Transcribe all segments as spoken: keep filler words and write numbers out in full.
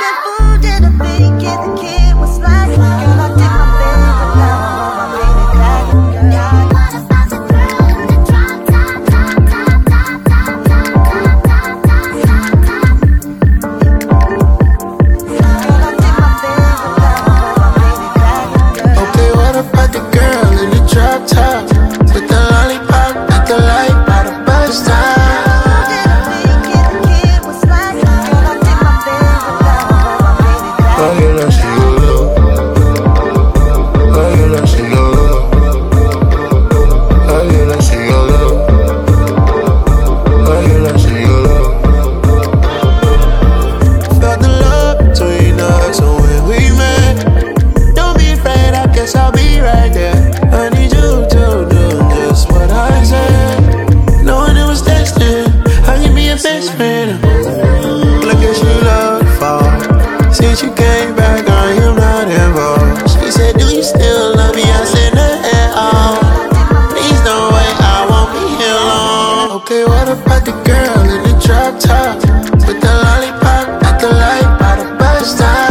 Since you came back, I am not involved. She said, do you still love me? I said, not at all. Please don't wait, I won't be here long. Okay, what about the girl in the drop top with the lollipop at the light by the bus stop?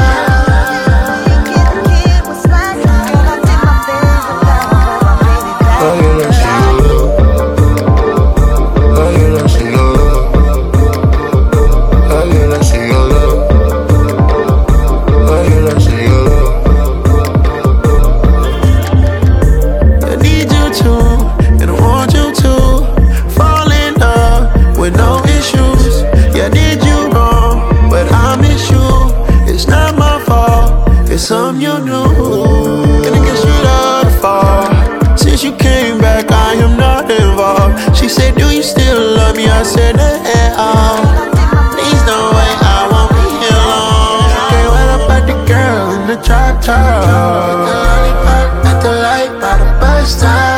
Something you knew, and I guess you love to fall. Since you came back, I am not involved. She said, do you still love me? I said, not at all. Please don't wait, I won't be here long. Okay, what about the girl in the drop top with the lollipop at the light by the bus stop?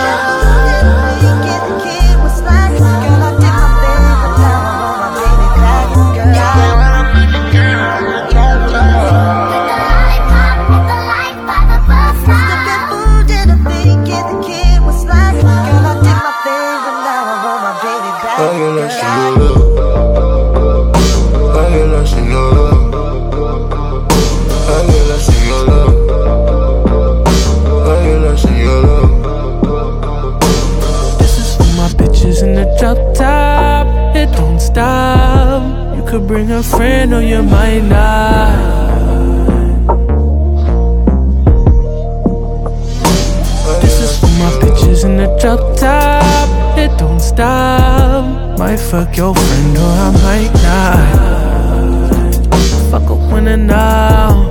I get lost in your love. I get lost in your love. I get lost in your love. I get lost in your love. This is for my bitches in the drop top. It don't stop. You could bring a friend or you might not. This is for my bitches in the drop top. It don't stop. Might fuck your friend or I might not. Fuck a winner now.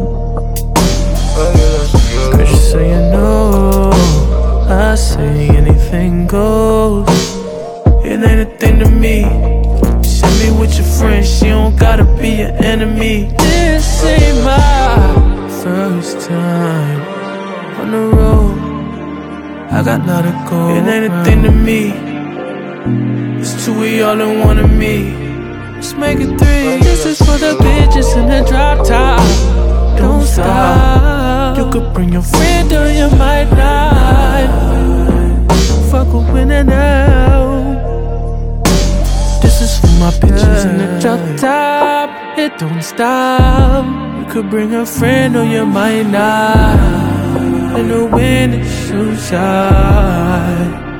Cause just so you know, I say anything goes. It ain't a thing to me. Send me with your friends, she don't gotta be your enemy. This ain't my first time on the road. I got lot to go. It ain't a thing to me. It's two of y'all and one of me. Let's make it three. This is for the bitches in the drop top. Don't stop. You could bring your friend or you might not. Fuck a winner now. This is for my bitches in the drop top. It don't stop. You could bring a friend or you might not. And the wind is so shy.